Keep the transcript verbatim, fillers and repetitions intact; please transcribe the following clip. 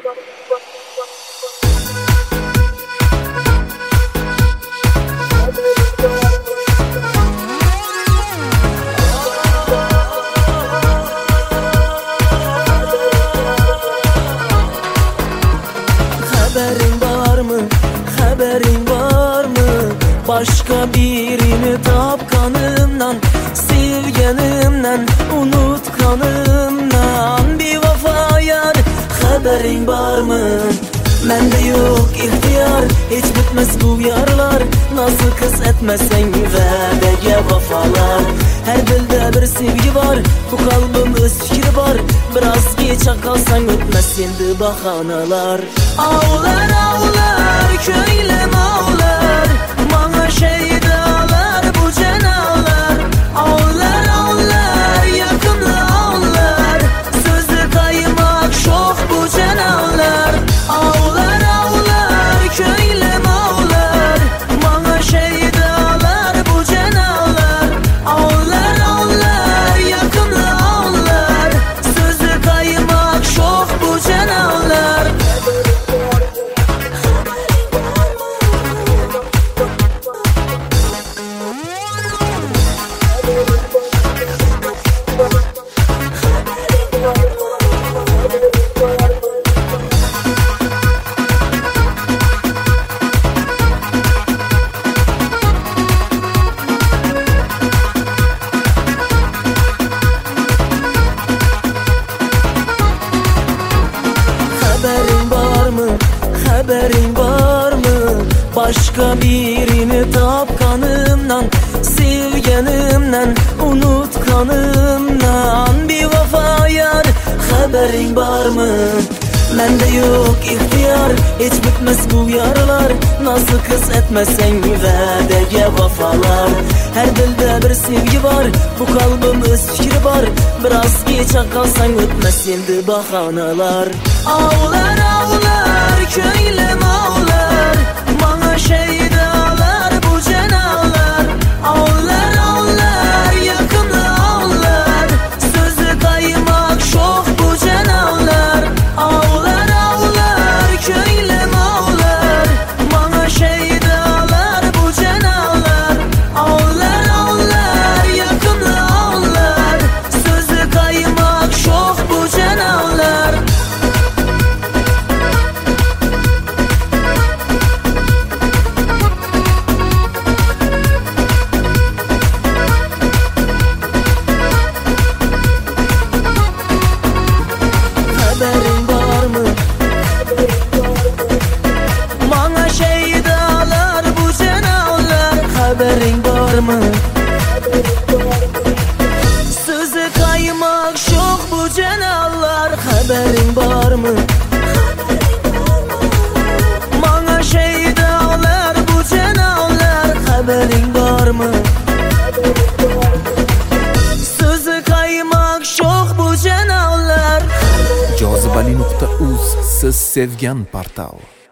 Haberin var mı? Haberin var mı? Başka birini tapkanımdan, sevgenimden, unutkanımdan bir vefa yar. Haberin var mı? Mende yok ihtiyar, hiç bitmez bu yarlar. Nasıl kız etmesen vədəgə vefalar. Her dilde bir sevgi var, bu kalbim öz fikri var. Biraz geç kalsan ötmez şimdi bahanalar. Ağlar ağlar, köylem ağlar, bana şeydalar bu cenalar. Ağlar ağlar, yakınlı ağlar, sözü kaymak şok bu cenalar. Ağlar ağlar, köylem ağlar, bana şeydalar bu cenalar. Ağlar ağlar, yakınlı ağlar, sözü kaymak şok bu cenalar. Haberin var mı? Haberin var mı? Başka birini tapkanımdan, sevgenimden, unutkanımdan bir vefa yar. Haberin var mı? Mende yok ihtiyar, hiç bitmez bu yarlar. Nasıl kız etmesen vədəgə vefalar. Her dilde bir sevgi var, bu kalbim öz fikri var. Biraz geç kalsan ötmez şimdi bahanalar. Ağlar ağlar, köylem ağlar, bana şeydalar bu cenalar. Ağlar ağlar, yakınlı ağlar, sözü kaymak şok bu cenalar. Ağlar ağlar, köylem ağlar, bana şeydalar bu cenalar. Ağlar ağlar, yakınlı ağlar, sözü kaymak şok bu cenalar. Haberin var mı? Bana şeydalar bu cenalar. Haberin var mı? Sözü kaymak şok bu cenalar. Haberin var mı? Bana şeydalar bu cenalar. Haberin var mı? Sözü kaymak şok bu cenalar. jozibali nuqta uz siz sevgan portal.